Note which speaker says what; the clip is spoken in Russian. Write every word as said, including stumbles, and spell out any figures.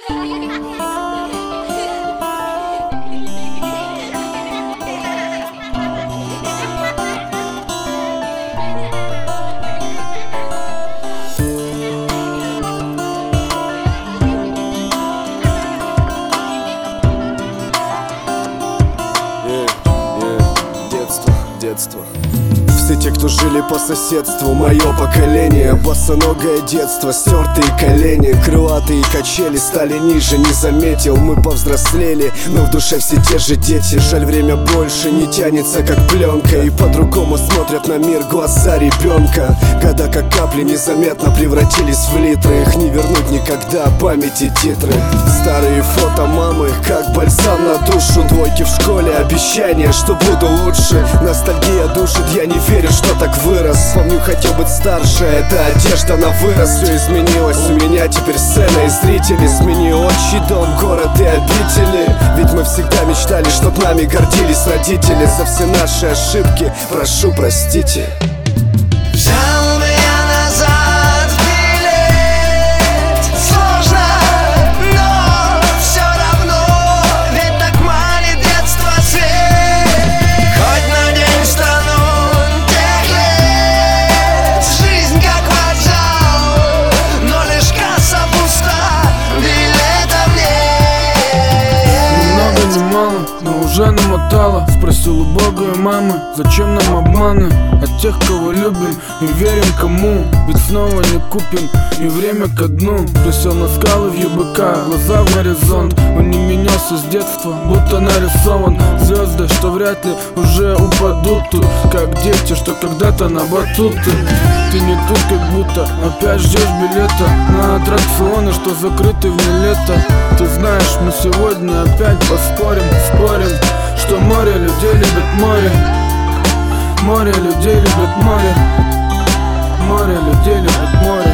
Speaker 1: Детство. Все те, кто жили по соседству, мое поколение. Босоногое детство, стертые колени, крылатые качели стали ниже, не заметил. Мы повзрослели, но в душе все те же дети. Жаль, время больше не тянется, как пленка, и по-другому смотрят на мир глаза ребенка. Года, как капли, незаметно превратились в литры. Их не вернуть никогда, памяти титры. Старые фото мамы, как бальзам на душу. Двойки в школе, обещание, что буду лучше. Ностальгия душит, я не верю, что так вырос. Помню, хотел быть старше, это одежда на вырос. Все изменилось, у меня теперь сцена и зрители. Смени отчий дом, город и обители. Ведь мы всегда мечтали, чтоб нами гордились родители. За все наши ошибки прошу, простите.
Speaker 2: Взял меня назад в билет. Сложно, но все равно. Ведь так манит детство свет. Хоть на день стану тех лет. Жизнь как вокзал, но лишь касса пуста. Билетов нет.
Speaker 3: Немного не мало, но уже намотала. Спросил у Бога и мамы, зачем нам обманы? От тех, кого любим и верим кому. Ведь снова не купим и время ко дну. Присел на скалы в ЮБК, глаза в горизонт. Он не менялся с детства, будто нарисован. Звезды, что вряд ли уже упадут тут, как дети, что когда-то на батуты. Ты не тут, как будто опять ждешь билета на аттракционы, что закрыты вне лета. Ты знаешь, мы сегодня опять поспорим, спорим, что море людей любит море. Море людей любит море. Море людей любит море.